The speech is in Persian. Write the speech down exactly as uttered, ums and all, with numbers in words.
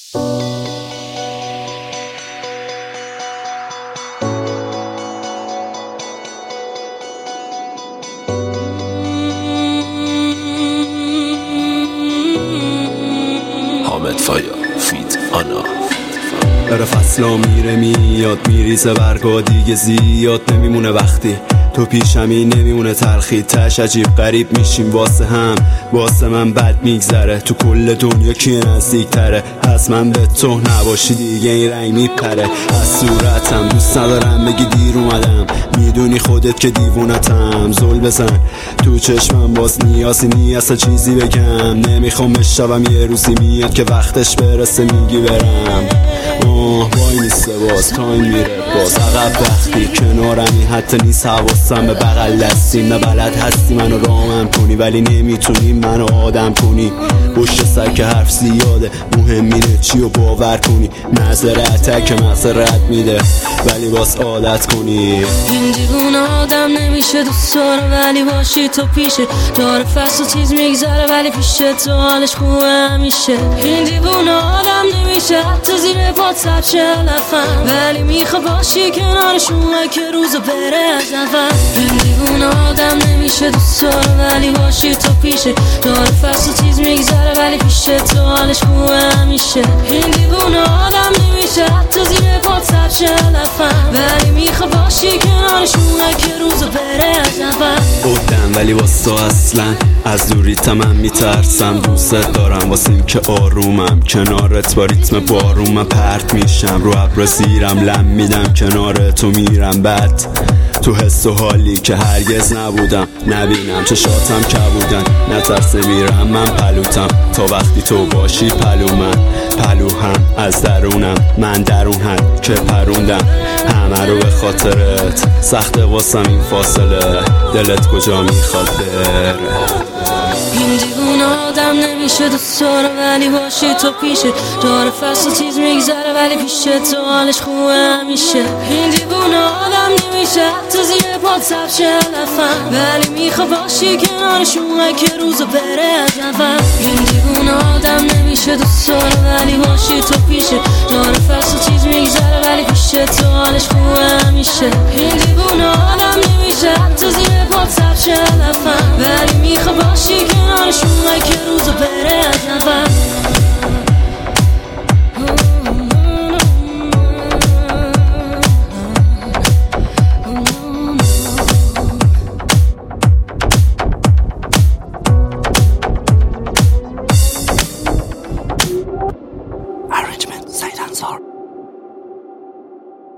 حامد فایا فیت آنا داره فصلا میره میاد میریزه برگا دیگه زیاد نمیمونه وقتی تو پیشمی نمیمونه تلخی تش عجیب غریب میشیم واسه هم واسه من بد میگذره تو کل دنیا کی نزدیک تره از من به تو نباشی دیگه این رنگ میپره از صورتم دوست ندارم بگی دیر اومدم میدونی خودت که دیوونتم زل بزن تو چشمم باز نیازی نیست چیزی بگم نمیخوام بشوم یه روزی میاد که وقتش برسه میگی برم آه وای نیسته باز تایم میره باز عقب وقتی کنارمی حتی نیست حواسم به بغل دستیم نه بلد هستی منو رامم کنی ولی نمیتونی منو آدم کنی پشت سر که حرف زیاده مهم اینه چی رو باور کنی معذرته که معذرت میده ولی باز عادت کنی این دیوونه آدم نمیشه دوست داره ولی باشی تو پیشه داره فصل و چیز میگذره ولی پیشه تو حالش خوبه همیشه این دیوونه آدم نمیشه حتی زیر پات سرچه لفن ولی میخوا باشی کنارشون که روزو بره از نفن این دیوونه آدم نمیشه دوست داره ولی باشی تو پیشه داره فصل و چیز میگذره ولی پیشه تو حالش خوبه همیشه این دیوونه آدم نمیشه حتی زیر پات سرچه لفن ولی میخوا باشی کنارشون که روزو بره از نفن بودم ولی واسه اصلا از دوریت من میترسم دوست دارم واسه این که آرومم کنارت با ریتم بارون من پرت میشم رو ابر زیرم لم میدم کنار تو میرم بد تو حس و حالی که هرگز نبودم نبینم چشاتم کبودن نترسه میرم من پلوتم تا وقتی تو باشی پلو من پلو هم از درونم من درون هم که پروندم همه رو به خاطرت سخت واسم این فاصله دلت کجا میخواد بره این دیوونه آدم نمیشه دوست داره ولی باشی تو پیشه داره فصل و چیز میگذره ولی پیشه تو حالش خوبه همیشه این دیوونه آدم نمیشه حتی زیر پات سرچه لفن ولی میخوا باشی کنارشون که روزو بره از نفن این دیوونه آدم نمیشه دوست داره ولی باشی تو پیشه داره فصل و چیز میگذره ولی پیشه تو حالش خوبه همیشه این دیوونه آدم نمیشه حتی زیر پات سرچه لفن ولی میخوا باشی کنارشون که روزو بره از نفن Arrangement Said Ansar